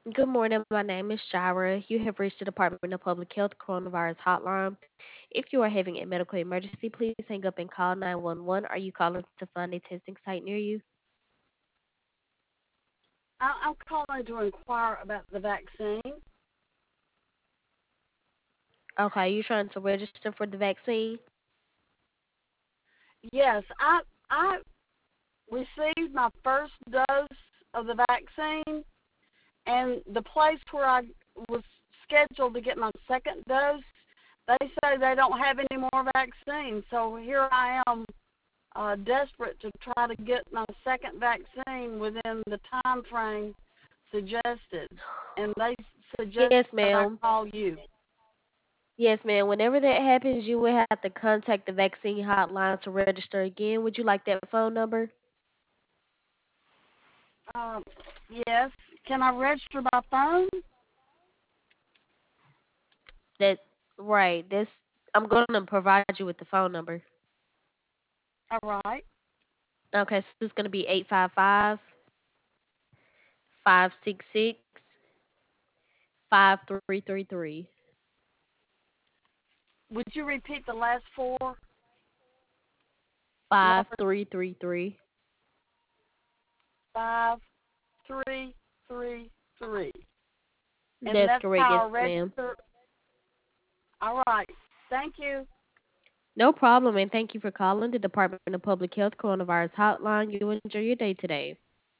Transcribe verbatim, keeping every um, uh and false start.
Good morning. My name is Shira. You have reached the Department of Public Health Coronavirus Hotline. If you are having a medical emergency, please hang up and call nine one one. Are you calling to find a testing site near you? I- I'm calling to inquire about the vaccine. Okay, you trying to register for the vaccine? Yes, I I received my first dose of the vaccine, and the place where I was scheduled to get my second dose, they say they don't have any more vaccines. So here I am, uh, desperate to try to get my second vaccine within the time frame suggested, and they Yes, suggested I ma'am. call you. Yes, ma'am. Whenever that happens, you will have to contact the vaccine hotline to register again. Would you like that phone number? Um, yes, can I register by phone? That right. That's I'm going to provide you with the phone number. All right. Okay, so it's going to be eight five five, five six six, five three three three. Would you repeat the last four Five numbers? three three three. Five, three, three, three. And That's that's correct, yes, how I ma'am. register. All right. Thank you. No problem, and thank you for calling the Department of Public Health Coronavirus Hotline. You enjoy your day today.